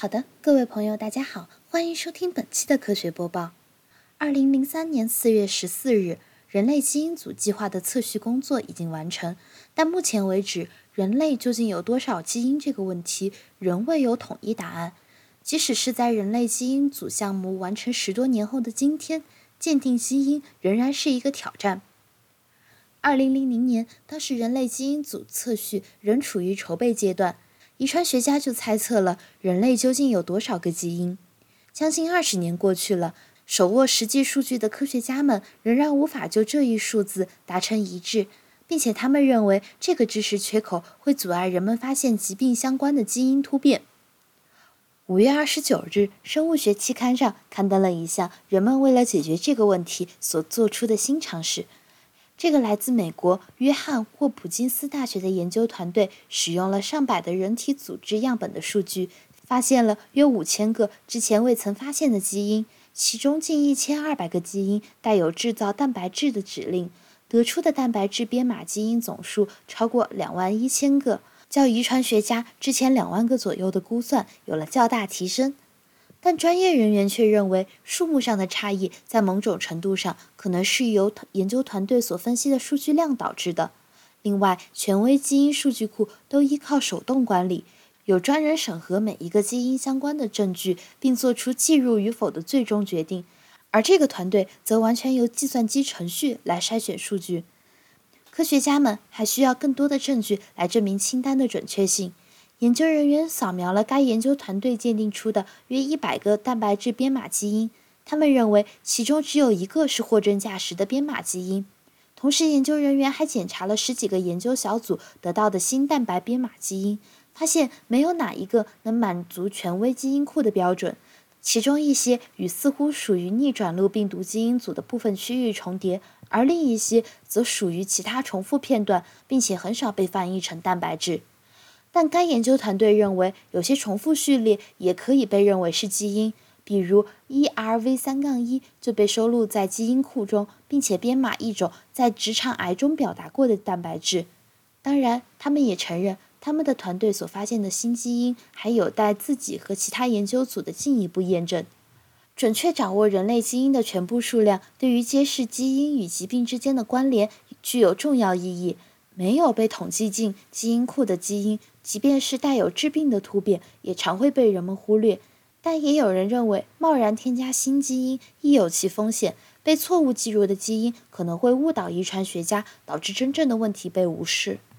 好的，各位朋友，大家好，欢迎收听本期的科学播报。2003年4月14日，人类基因组计划的测序工作已经完成，但目前为止，人类究竟有多少基因这个问题仍未有统一答案。即使是在人类基因组项目完成10多年后的今天，鉴定基因仍然是一个挑战。2000年，当时人类基因组测序仍处于筹备阶段，遗传学家就猜测了人类究竟有多少个基因。将近20年过去了，手握实际数据的科学家们仍然无法就这一数字达成一致，并且他们认为这个知识缺口会阻碍人们发现疾病相关的基因突变。5月29日，生物学期刊上刊登了一项人们为了解决这个问题所做出的新尝试。这个来自美国约翰霍普金斯大学的研究团队使用了上百的人体组织样本的数据，发现了约5000个之前未曾发现的基因，其中近1200个基因带有制造蛋白质的指令，得出的蛋白质编码基因总数超过21000个，较遗传学家之前2万个左右的估算有了较大提升。但专业人员却认为，数目上的差异在某种程度上可能是由研究团队所分析的数据量导致的。另外，权威基因数据库都依靠手动管理，有专人审核每一个基因相关的证据，并做出计入与否的最终决定，而这个团队则完全由计算机程序来筛选数据。科学家们还需要更多的证据来证明清单的准确性。研究人员扫描了该研究团队鉴定出的约100个蛋白质编码基因，他们认为其中只有1个是货真价实的编码基因。同时，研究人员还检查了10几个研究小组得到的新蛋白编码基因，发现没有哪一个能满足权威基因库的标准，其中一些与似乎属于逆转录病毒基因组的部分区域重叠，而另一些则属于其他重复片段，并且很少被翻译成蛋白质。但该研究团队认为，有些重复序列也可以被认为是基因，比如 ERV3-1 就被收录在基因库中，并且编码一种在直肠癌中表达过的蛋白质。当然，他们也承认，他们的团队所发现的新基因还有待自己和其他研究组的进一步验证。准确掌握人类基因的全部数量，对于揭示基因与疾病之间的关联具有重要意义。没有被统计进基因库的基因，即便是带有致病的突变，也常会被人们忽略。但也有人认为，贸然添加新基因亦有其风险，被错误记入的基因可能会误导遗传学家，导致真正的问题被无视。